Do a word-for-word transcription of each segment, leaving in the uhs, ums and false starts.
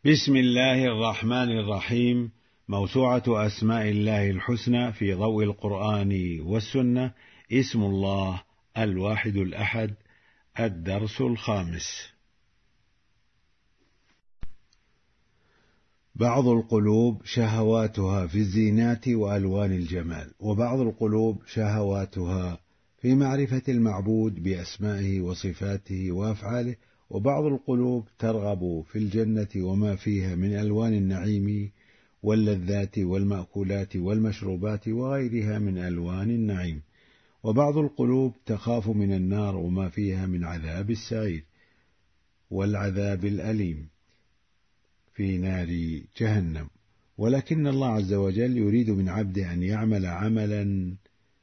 بسم الله الرحمن الرحيم. موسوعة أسماء الله الحسنى في ضوء القرآن والسنة. اسم الله الواحد الأحد. الدرس الخامس. بعض القلوب شهواتها في الزينات وألوان الجمال، وبعض القلوب شهواتها في معرفة المعبود بأسمائه وصفاته وأفعاله، وبعض القلوب ترغب في الجنة وما فيها من ألوان النعيم واللذات والمأكولات والمشروبات وغيرها من ألوان النعيم، وبعض القلوب تخاف من النار وما فيها من عذاب السعير والعذاب الأليم في نار جهنم. ولكن الله عز وجل يريد من عبده أن يعمل عملا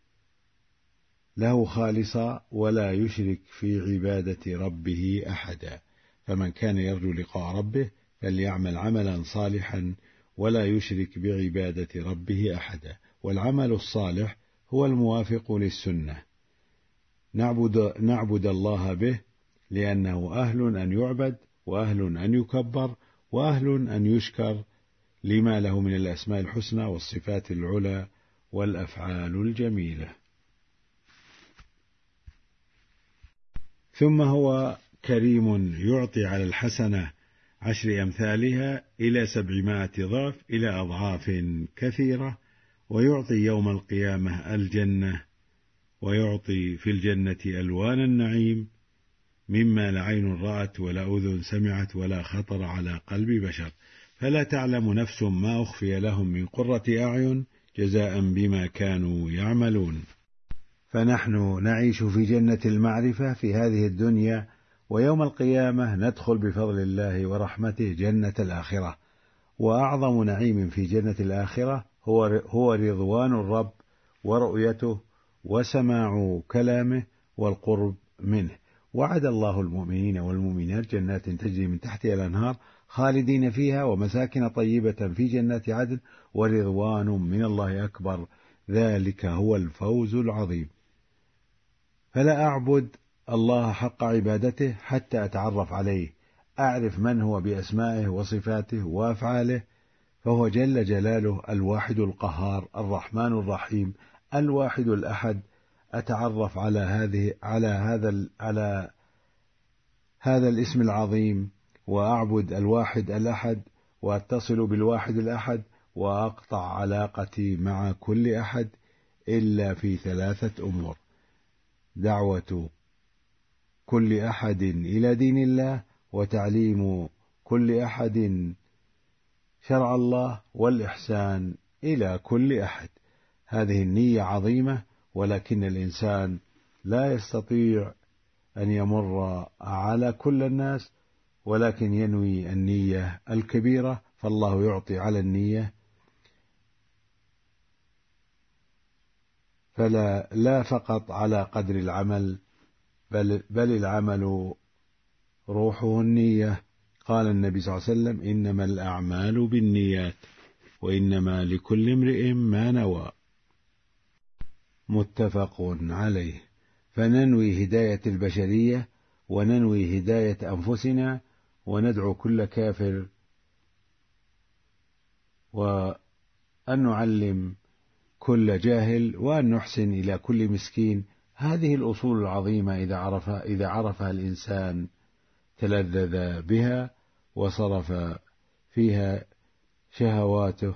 له خالصا ولا يشرك في عبادة ربه أحدا، فمن كان يرجو لقاء ربه فليعمل عملا صالحا ولا يشرك بعبادة ربه أحدا. والعمل الصالح هو الموافق للسنة، نعبد, نعبد الله به لأنه أهل أن يعبد، وأهل أن يكبر، وأهل أن يشكر لما له من الأسماء الحسنى والصفات العلى والأفعال الجميلة. ثم هو كريم يعطي على الحسنة عشر أمثالها إلى سبعمائة ضعف إلى أضعاف كثيرة، ويعطي يوم القيامة الجنة، ويعطي في الجنة ألوان النعيم مما لا عين رأت ولا أذن سمعت ولا خطر على قلب بشر، فلا تعلم نفس ما أخفي لهم من قرة أعين جزاء بما كانوا يعملون. فنحن نعيش في جنة المعرفة في هذه الدنيا، ويوم القيامة ندخل بفضل الله ورحمته جنة الآخرة. وأعظم نعيم في جنة الآخرة هو هو رضوان الرب ورؤيته وسماع كلامه والقرب منه. وعد الله المؤمنين والمؤمنات جنات تجري من تحتها الأنهار خالدين فيها ومساكن طيبة في جنات عدن ورضوان من الله أكبر، ذلك هو الفوز العظيم. فلا أعبد الله حق عبادته حتى أتعرف عليه، أعرف من هو بأسمائه وصفاته وأفعاله، فهو جل جلاله الواحد القهار الرحمن الرحيم الواحد الأحد. أتعرف على هذه على هذا على هذا الاسم العظيم، وأعبد الواحد الأحد، وأتصل بالواحد الأحد، وأقطع علاقتي مع كل أحد إلا في ثلاثة أمور: دعوة كل أحد إلى دين الله، وتعليم كل أحد شرع الله، والإحسان إلى كل أحد. هذه النية عظيمة، ولكن الإنسان لا يستطيع أن يمر على كل الناس، ولكن ينوي النية الكبيرة، فالله يعطي على النية، فلا لا فقط على قدر العمل، بل, بل العمل روحه النية. قال النبي صلى الله عليه وسلم: إنما الأعمال بالنيات وإنما لكل امرئ ما نوى. متفق عليه. فننوي هداية البشرية، وننوي هداية أنفسنا، وندعو كل كافر، وأن نعلم كل جاهل، وأن نحسن إلى كل مسكين. هذه الأصول العظيمة إذا عرفها إذا عرفها الإنسان تلذذ بها، وصرف فيها شهواته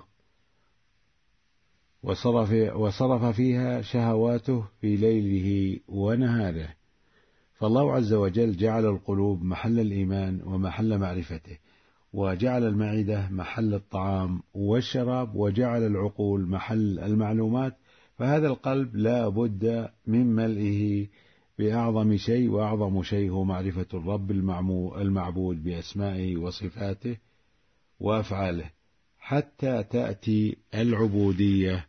وصرف, وصرف فيها شهواته في ليله ونهاره. فالله عز وجل جعل القلوب محل الإيمان ومحل معرفته، وجعل المعدة محل الطعام والشراب، وجعل العقول محل المعلومات. فهذا القلب لا بد من ملئه بأعظم شيء، وأعظم شيء هو معرفة الرب المعبود بأسمائه وصفاته وأفعاله، حتى تأتي العبودية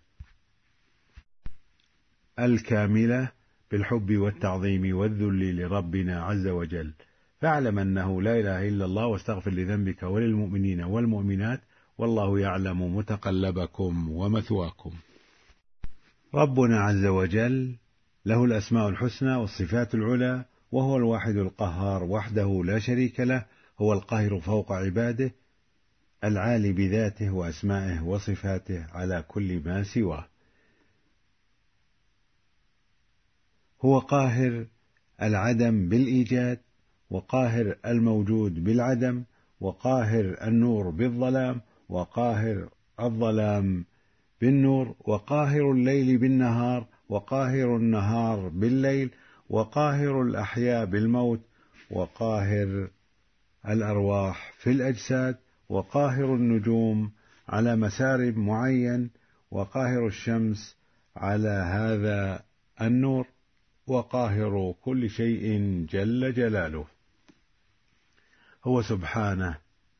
الكاملة بالحب والتعظيم والذل لربنا عز وجل. فاعلم أنه لا إله إلا الله، واستغفر لذنبك وللمؤمنين والمؤمنات، والله يعلم متقلبكم ومثواكم. ربنا عز وجل له الأسماء الحسنى والصفات العلى، وهو الواحد القهار وحده لا شريك له، هو القاهر فوق عباده، العالي بذاته وأسمائه وصفاته على كل ما سواه. هو قاهر العدم بالإيجاد، وقاهر الموجود بالعدم، وقاهر النور بالظلام، وقاهر الظلام بالنور، وقاهر الليل بالنهار، وقاهر النهار بالليل، وقاهر الأحياء بالموت، وقاهر الأرواح في الأجساد، وقاهر النجوم على مسار معين، وقاهر الشمس على هذا النور، وقاهر كل شيء جل جلاله. هو سبحانه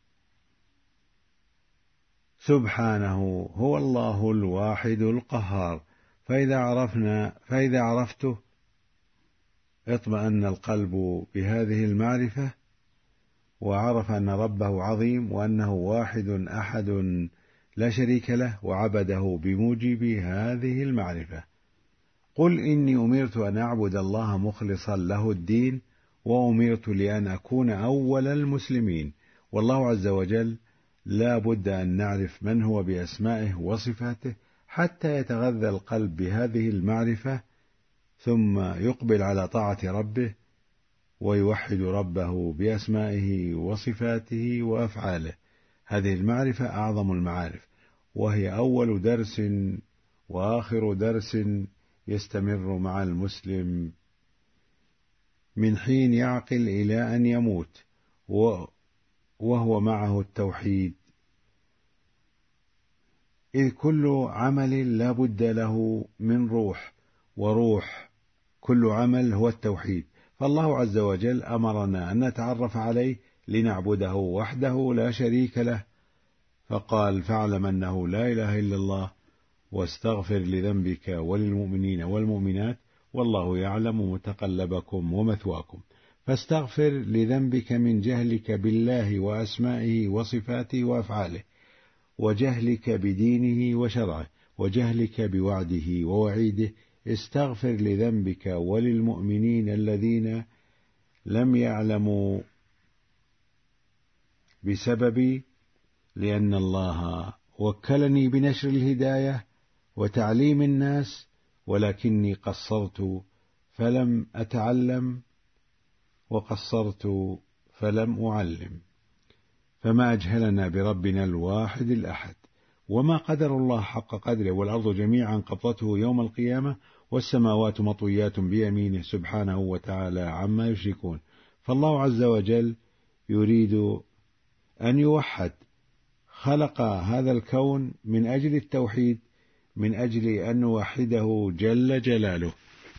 سبحانه هو الله الواحد القهار. فإذا عرفنا فإذا عرفته اطمأن القلب بهذه المعرفة، وعرف أن ربه عظيم وأنه واحد أحد لا شريك له، وعبده بموجب هذه المعرفة. قل إني أمرت أن أعبد الله مخلصا له الدين، وأمرت لأن أكون أول المسلمين. والله عز وجل لا بد أن نعرف من هو بأسمائه وصفاته حتى يتغذى القلب بهذه المعرفة، ثم يقبل على طاعة ربه ويوحد ربه بأسمائه وصفاته وأفعاله. هذه المعرفة أعظم المعارف، وهي أول درس وآخر درس يستمر مع المسلم من حين يعقل إلى أن يموت، وهو معه التوحيد، إذ كل عمل لا بد له من روح، وروح كل عمل هو التوحيد. فالله عز وجل أمرنا أن نتعرف عليه لنعبده وحده لا شريك له، فقال: فاعلم أنه لا إله إلا الله، واستغفر لذنبك وللمؤمنين والمؤمنات، والله يعلم متقلبكم ومثواكم. فاستغفر لذنبك من جهلك بالله وأسمائه وصفاته وأفعاله، وجهلك بدينه وشرعه، وجهلك بوعده ووعيده. استغفر لذنبك وللمؤمنين الذين لم يعلموا بسببي، لأن الله وكلني بنشر الهداية وتعليم الناس، ولكني قصرت فلم أتعلم، وقصرت فلم أعلم. فما أجهلنا بربنا الواحد الأحد. وما قدر الله حق قدره، والأرض جميعا قبضته يوم القيامة، والسماوات مطويات بيمينه سبحانه وتعالى عما يشركون. فالله عز وجل يريد أن يوحد، خلق هذا الكون من أجل التوحيد، من أجل أن نوحده جل جلاله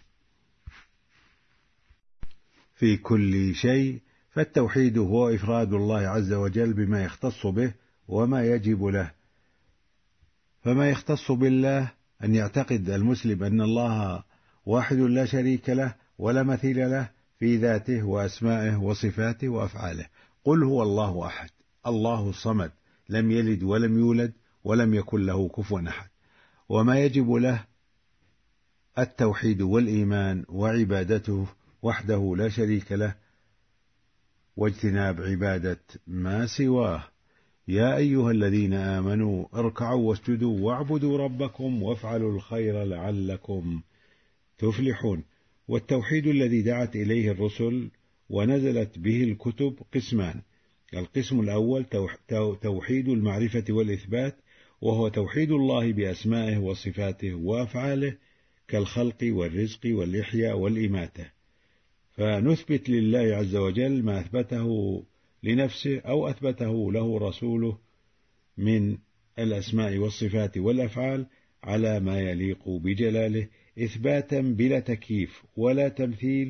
في كل شيء. فالتوحيد هو إفراد الله عز وجل بما يختص به وما يجب له. فما يختص بالله أن يعتقد المسلم أن الله واحد لا شريك له ولا مثيل له في ذاته وأسمائه وصفاته وأفعاله. قل هو الله أحد الله الصمد، لم يلد ولم يولد ولم يكن له كفوا أحد. وما يجب له التوحيد والإيمان وعبادته وحده لا شريك له، واجتناب عبادة ما سواه. يا أيها الذين آمنوا اركعوا واسجدوا واعبدوا ربكم وافعلوا الخير لعلكم تفلحون. والتوحيد الذي دعت إليه الرسل ونزلت به الكتب قسمان: القسم الأول توحيد المعرفة والإثبات، وهو توحيد الله بأسمائه وصفاته وأفعاله كالخلق والرزق والإحياء والإماتة، فنثبت لله عز وجل ما أثبته لنفسه أو أثبته له رسوله من الأسماء والصفات والأفعال على ما يليق بجلاله، إثباتا بلا تكييف ولا تمثيل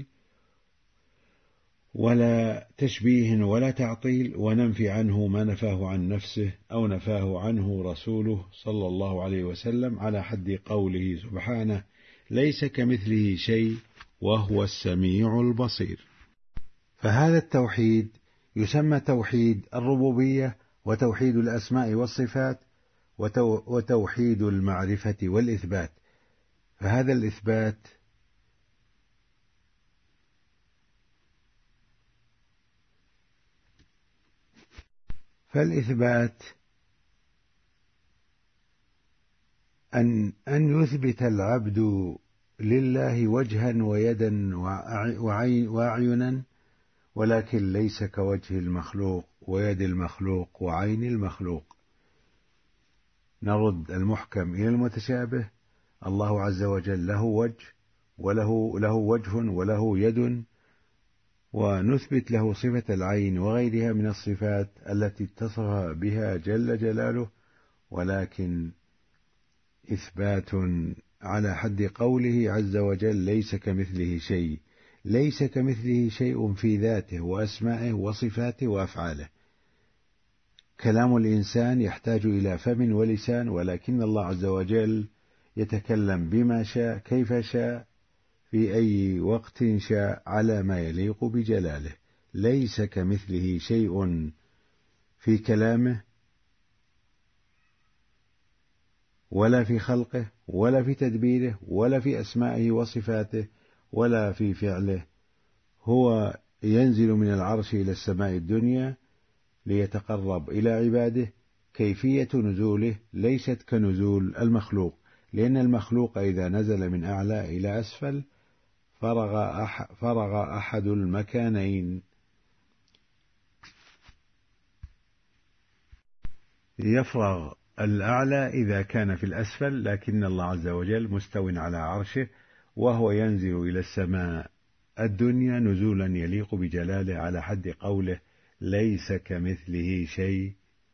ولا تشبيه ولا تعطيل، وننفي عنه ما نفاه عن نفسه أو نفاه عنه رسوله صلى الله عليه وسلم، على حد قوله سبحانه: ليس كمثله شيء وهو السميع البصير. فهذا التوحيد يسمى توحيد الربوبية، وتوحيد الأسماء والصفات، وتوحيد المعرفة والإثبات. فهذا الإثبات فالإثبات أن أن يثبت العبد لله وجها ويدا وأعينا، ولكن ليس كوجه المخلوق ويد المخلوق وعين المخلوق. نرد المحكم إلى المتشابه. الله عز وجل له وجه وله له وجه وله يد، ونثبت له صفة العين وغيرها من الصفات التي اتصف بها جل جلاله، ولكن إثبات على حد قوله عز وجل ليس كمثله شيء. ليس كمثله شيء في ذاته وأسمائه وصفاته وأفعاله. كلام الإنسان يحتاج إلى فم ولسان، ولكن الله عز وجل يتكلم بما شاء كيف شاء في أي وقت شاء على ما يليق بجلاله. ليس كمثله شيء في كلامه ولا في خلقه ولا في تدبيره ولا في أسمائه وصفاته ولا في فعله. هو ينزل من العرش إلى السماء الدنيا ليتقرب إلى عباده. كيفية نزوله ليست كنزول المخلوق، لأن المخلوق إذا نزل من أعلى إلى أسفل فرغ, أح فرغ أحد المكانين. يفرغ الأعلى إذا كان في الأسفل، لكن الله عز وجل مستو على عرشه، وهو ينزل إلى السماء الدنيا نزولا يليق بجلاله على حد قوله ليس كمثله شيء.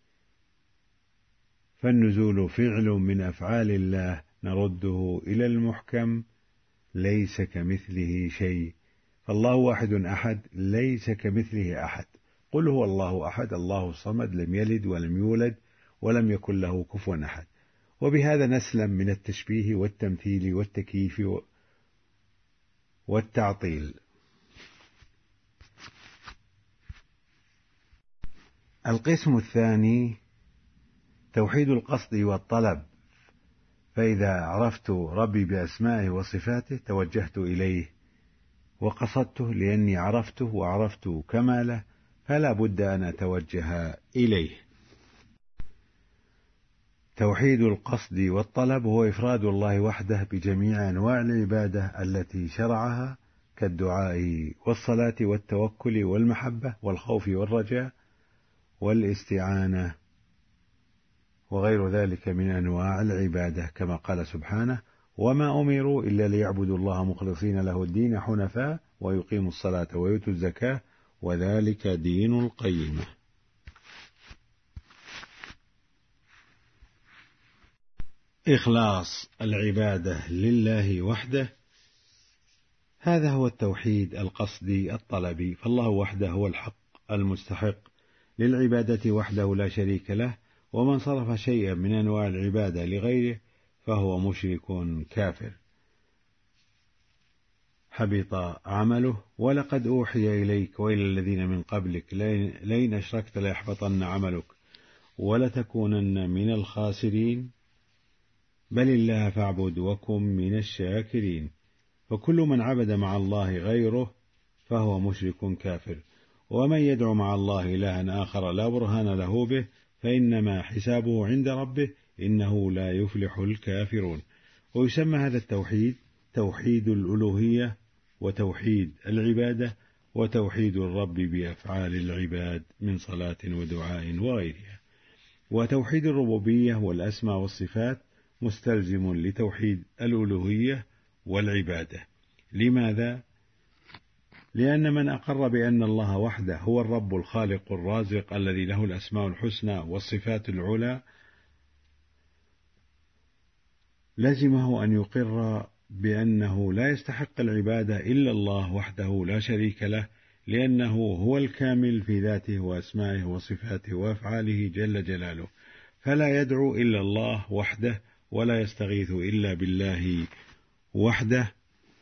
فالنزول فعل من أفعال الله نرده إلى المحكم ليس كمثله شيء. فالله واحد أحد ليس كمثله أحد. قل هو الله أحد الله الصمد لم يلد ولم يولد ولم يكن له كفوا أحد. وبهذا نسلم من التشبيه والتمثيل والتكييف والتعطيل. القسم الثاني توحيد القصد والطلب. فإذا عرفت ربي بأسمائه وصفاته توجهت إليه وقصدته، لأني عرفته وعرفت كماله فلا بد أن أتوجه إليه. توحيد القصد والطلب هو إفراد الله وحده بجميع أنواع العبادة التي شرعها، كالدعاء والصلاة والتوكل والمحبة والخوف والرجاء والاستعانة وغير ذلك من أنواع العبادة، كما قال سبحانه وما أمروا إلا ليعبدوا الله مخلصين له الدين حنفاء ويقيموا الصلاة ويؤتوا الزكاة وذلك دين القيمة. إخلاص العبادة لله وحده، هذا هو التوحيد القصدي الطلبي. فالله وحده هو الحق المستحق للعبادة وحده لا شريك له، ومن صرف شيئا من أنواع العبادة لغيره فهو مشرك كافر حبط عمله. ولقد أوحي إليك وإلى الذين من قبلك لئن أشركت ليحبطن عملك ولتكونن من الخاسرين بل الله فاعبد وكن من الشاكرين. فكل من عبد مع الله غيره فهو مشرك كافر، ومن يدعو مع الله إلها آخر لا برهان له به فإنما حسابه عند ربه إنه لا يفلح الكافرون. ويسمى هذا التوحيد توحيد الألوهية وتوحيد العبادة وتوحيد الرب بأفعال العباد من صلاة ودعاء وغيرها. وتوحيد الربوبية والأسماء والصفات مستلزم لتوحيد الألوهية والعبادة. لماذا؟ لأن من أقر بأن الله وحده هو الرب الخالق الرازق الذي له الأسماء الحسنى والصفات العلى لزمه أن يقر بأنه لا يستحق العبادة إلا الله وحده لا شريك له، لأنه هو الكامل في ذاته وأسمائه وصفاته وأفعاله جل جلاله، فلا يدعو إلا الله وحده ولا يستغيث إلا بالله وحده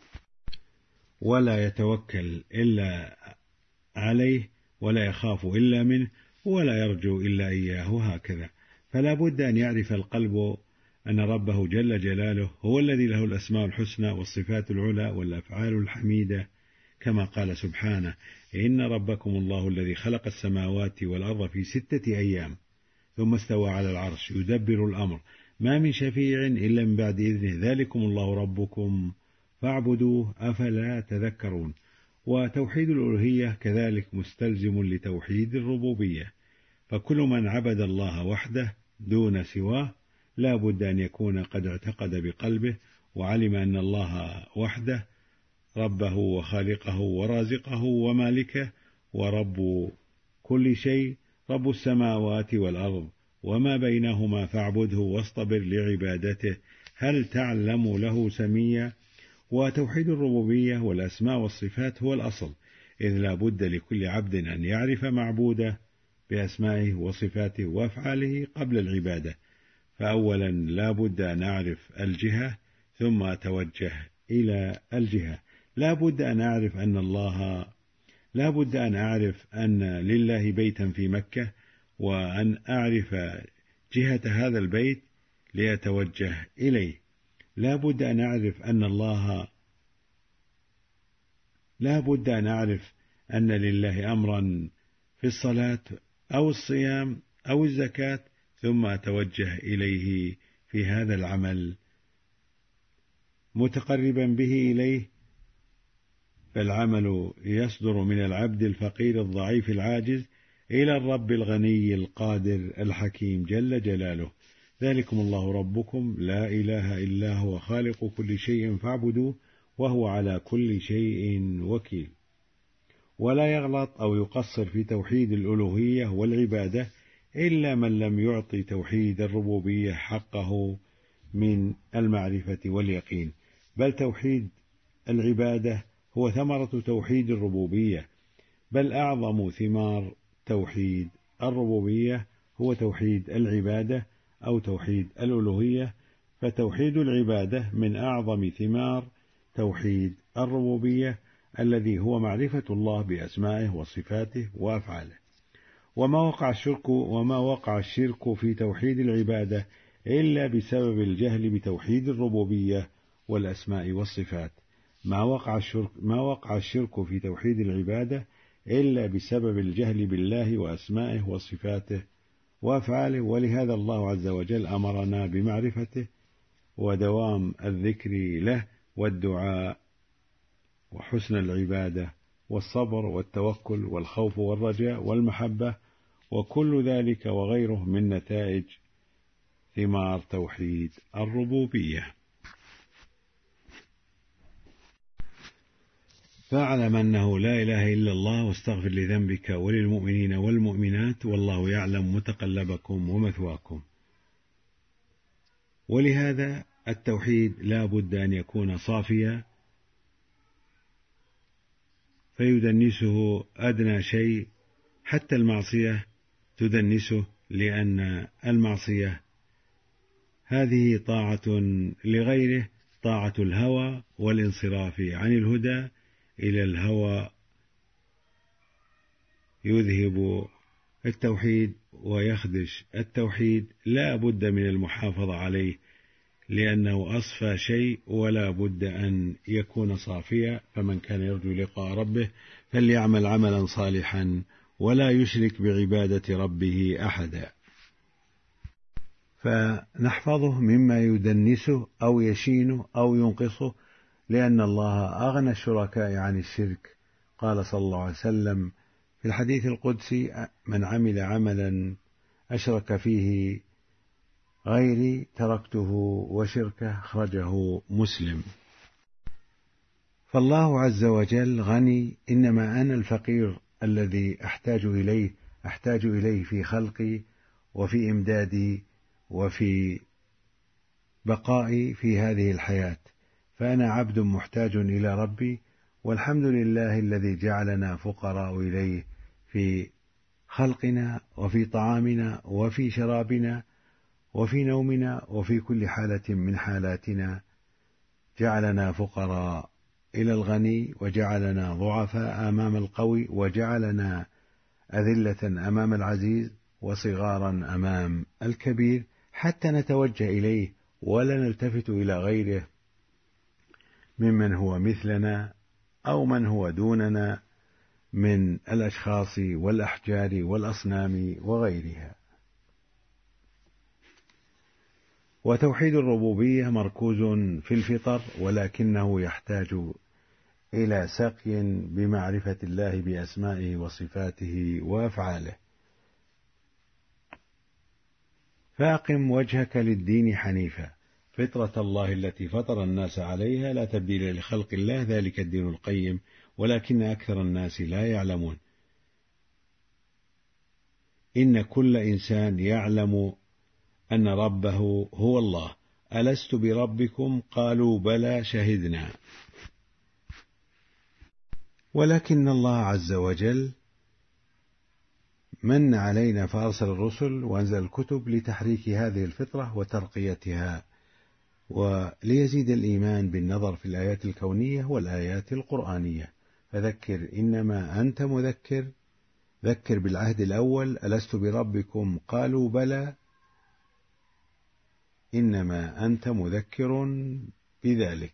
ولا يتوكل إلا عليه ولا يخاف إلا منه ولا يرجو إلا إياه، هكذا. فلا بد أن يعرف القلب أن ربه جل جلاله هو الذي له الأسماء الحسنى والصفات العلى والأفعال الحميدة، كما قال سبحانه إن ربكم الله الذي خلق السماوات والأرض في ستة أيام ثم استوى على العرش يدبر الأمر ما من شفيع إلا من بعد إذنه، ذلكم الله ربكم فاعبدوه أفلا تذكرون. وتوحيد الألوهية كذلك مستلزم لتوحيد الربوبية، فكل من عبد الله وحده دون سواه لا بد أن يكون قد اعتقد بقلبه وعلم أن الله وحده ربه وخالقه ورازقه ومالكه ورب كل شيء، رب السماوات والأرض وما بينهما فاعبده واصطبر لعبادته هل تعلم له سميا. وتوحيد الربوبية والأسماء والصفات هو الأصل، إذ لا بد لكل عبد أن يعرف معبوده بأسمائه وصفاته وأفعاله قبل العبادة. فأولا لا بد أن أعرف الجهة ثم أتوجه إلى الجهة. لا بد أن أعرف أن الله لا بد أن أعرف أن لله بيتا في مكة، وأن أعرف جهة هذا البيت لأتوجه إليه. لا بد أن أعرف أن الله لا بد أن أعرف أن لله أمرا في الصلاة أو الصيام أو الزكاة ثم أتوجه إليه في هذا العمل متقربا به إليه. فالعمل يصدر من العبد الفقير الضعيف العاجز إلى الرب الغني القادر الحكيم جل جلاله. ذلكم الله ربكم لا إله إلا هو خالق كل شيء فاعبدوه وهو على كل شيء وكيل. ولا يغلط أو يقصر في توحيد الألوهية والعبادة إلا من لم يعطي توحيد الربوبية حقه من المعرفة واليقين، بل توحيد العبادة هو ثمرة توحيد الربوبية، بل أعظم ثمار توحيد الربوبية هو توحيد العبادة أو توحيد الألوهية. فتوحيد العبادة من أعظم ثمار توحيد الربوبية الذي هو معرفة الله بأسمائه وصفاته وأفعاله. وما وقع الشرك وما وقع الشرك في توحيد العبادة إلا بسبب الجهل بتوحيد الربوبية والأسماء والصفات. ما وقع الشرك ما وقع الشرك في توحيد العبادة إلا بسبب الجهل بالله وأسمائه وصفاته وأفعاله. ولهذا الله عز وجل أمرنا بمعرفته ودوام الذكر له والدعاء وحسن العبادة والصبر والتوكل والخوف والرجاء والمحبة، وكل ذلك وغيره من نتائج ثمار توحيد الربوبية. فاعلم أنه لا إله إلا الله واستغفر لذنبك وللمؤمنين والمؤمنات والله يعلم متقلبكم ومثواكم. ولهذا التوحيد لا بد أن يكون صافيا فيدنسه أدنى شيء، حتى المعصية تدنسه، لأن المعصية هذه طاعة لغيره، طاعة الهوى والانصراف عن الهدى إلى الهوى يذهب التوحيد ويخدش التوحيد. لا بد من المحافظة عليه لأنه أصفى شيء ولا بد أن يكون صافيا. فمن كان يرجو لقاء ربه فليعمل عملا صالحا ولا يشرك بعبادة ربه أحدا. فنحفظه مما يدنسه أو يشينه أو ينقصه، لأن الله أغنى الشركاء عن الشرك. قال صلى الله عليه وسلم في الحديث القدسي: من عمل عملا أشرك فيه غيري تركته وشركه، أخرجه مسلم. فالله عز وجل غني، إنما أنا الفقير الذي أحتاج إليه أحتاج إليه في خلقي وفي إمدادي وفي بقائي في هذه الحياة. فأنا عبد محتاج إلى ربي، والحمد لله الذي جعلنا فقراء إليه في خلقنا وفي طعامنا وفي شرابنا وفي نومنا وفي كل حالة من حالاتنا. جعلنا فقراء إلى الغني، وجعلنا ضعفاء أمام القوي، وجعلنا أذلة أمام العزيز وصغارا أمام الكبير، حتى نتوجه إليه ولا نلتفت إلى غيره ممن هو مثلنا أو من هو دوننا من الأشخاص والأحجار والأصنام وغيرها. وتوحيد الربوبية مركوز في الفطر، ولكنه يحتاج إلى سقي بمعرفة الله بأسمائه وصفاته وأفعاله. فأقم وجهك للدين حنيفا، فطرة الله التي فطر الناس عليها، لا تبديل لخلق الله، ذلك الدين القيم، ولكن أكثر الناس لا يعلمون. إن كل إنسان يعلم أن ربه هو الله. ألست بربكم؟ قالوا بلى شهدنا. ولكن الله عز وجل من علينا فأرسل الرسل وأنزل الكتب لتحريك هذه الفطرة وترقيتها، وليزيد الإيمان بالنظر في الآيات الكونية والآيات القرآنية. فذكر إنما أنت مذكر، ذكر بالعهد الأول ألست بربكم؟ قالوا بلى، إنما أنت مذكر بذلك.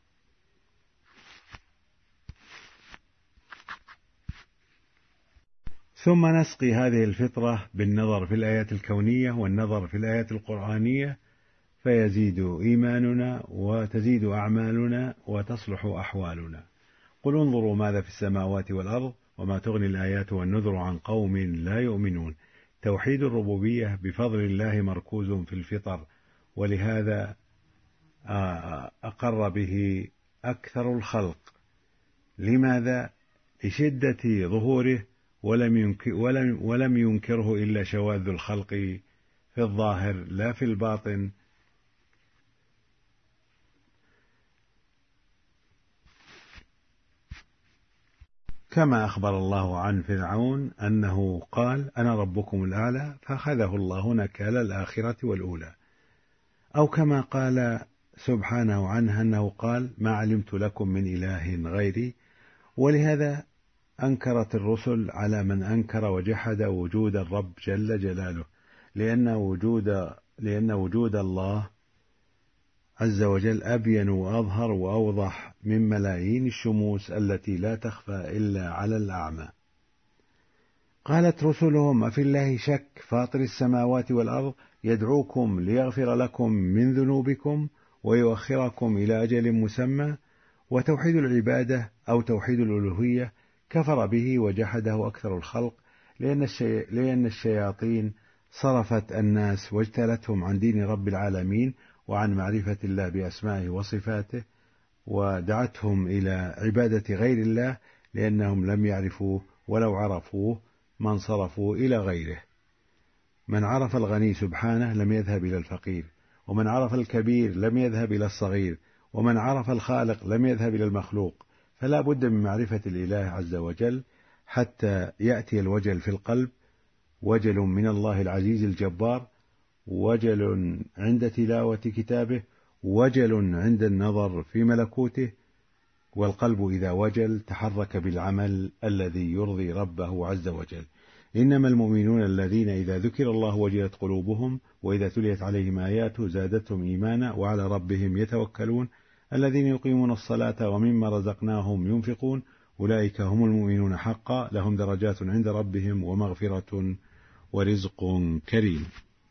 ثم نسقي هذه الفطرة بالنظر في الآيات الكونية والنظر في الآيات القرآنية، فيزيد إيماننا وتزيد أعمالنا وتصلح أحوالنا. قل انظروا ماذا في السماوات والأرض وما تغني الآيات والنذر عن قوم لا يؤمنون. توحيد الربوبية بفضل الله مركوز في الفطر، ولهذا أقر به أكثر الخلق. لماذا؟ لشدة ظهوره، ولم ينكر ولم ولم ينكره إلا شواذ الخلق في الظاهر لا في الباطن. كما أخبر الله عن فرعون أنه قال أنا ربكم الأعلى فأخذه الله نكال الآخرة والأولى، أو كما قال سبحانه عنه أنه قال ما علمت لكم من إله غيري. ولهذا أنكرت الرسل على من أنكر وجحد وجود الرب جل جلاله، لأن وجود لأن وجود الله عز وجل أبين وأظهر وأوضح من ملايين الشموس التي لا تخفى إلا على الأعمى. قالت رسلهم أفي الله شك فاطر السماوات والأرض يدعوكم ليغفر لكم من ذنوبكم ويؤخركم إلى أجل مسمى. وتوحيد العبادة أو توحيد الألوهية كفر به وجحده أكثر الخلق، لأن, الشي... لأن الشياطين صرفت الناس واجتلتهم عن دين رب العالمين وعن معرفة الله بأسمائه وصفاته، ودعتهم إلى عبادة غير الله، لأنهم لم يعرفوه، ولو عرفوه ما انصرفوا إلى غيره. من عرف الغني سبحانه لم يذهب إلى الفقير، ومن عرف الكبير لم يذهب إلى الصغير، ومن عرف الخالق لم يذهب إلى المخلوق. فلا بد من معرفة الإله عز وجل حتى يأتي الوجل في القلب، وجل من الله العزيز الجبار، وجل عند تلاوة كتابه، وجل عند النظر في ملكوته. والقلب إذا وجل تحرك بالعمل الذي يرضي ربه عز وجل. إنما المؤمنون الذين إذا ذكر الله وجلت قلوبهم وإذا تليت عليهم آياته زادتهم إيمانا وعلى ربهم يتوكلون الذين يقيمون الصلاة ومما رزقناهم ينفقون أولئك هم المؤمنون حقا لهم درجات عند ربهم ومغفرة ورزق كريم.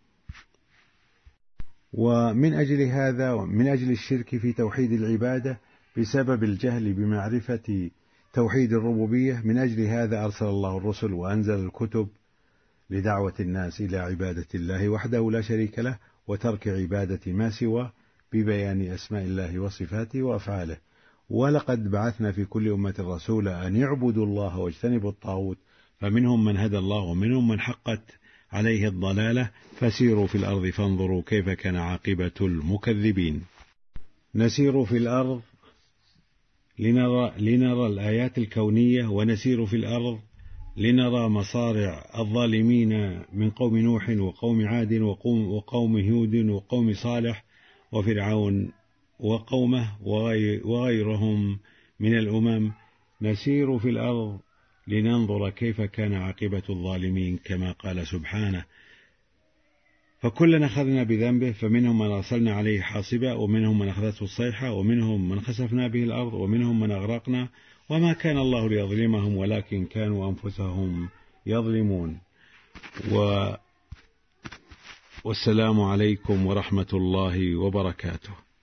ومن أجل هذا من أجل الشرك في توحيد العبادة بسبب الجهل بمعرفة توحيد الربوبية، من أجل هذا أرسل الله الرسل وأنزل الكتب لدعوة الناس إلى عبادة الله وحده لا شريك له وترك عبادة ما سواه ببيان أسماء الله وصفاته وأفعاله. ولقد بعثنا في كل أمة رسولا أن يعبدوا الله واجتنبوا الطاغوت، فمنهم من هدى الله ومنهم من حقت عليه الضلالة، فسيروا في الأرض فانظروا كيف كان عاقبة المكذبين. نسير في الأرض لنرى, لنرى الآيات الكونية، ونسير في الأرض لنرى مصارع الظالمين من قوم نوح وقوم عاد وقوم, وقوم هود وقوم صالح وفرعون وقومه وغيرهم من الأمم. نسير في الأرض لننظر كيف كان عاقبة الظالمين، كما قال سبحانه فكلنا أخذنا بذنبه فمنهم من أرسلنا عليه حاصبا ومنهم من أخذته الصيحة ومنهم من خسفنا به الأرض ومنهم من أغرقنا وما كان الله ليظلمهم ولكن كانوا أنفسهم يظلمون. والسلام عليكم ورحمة الله وبركاته.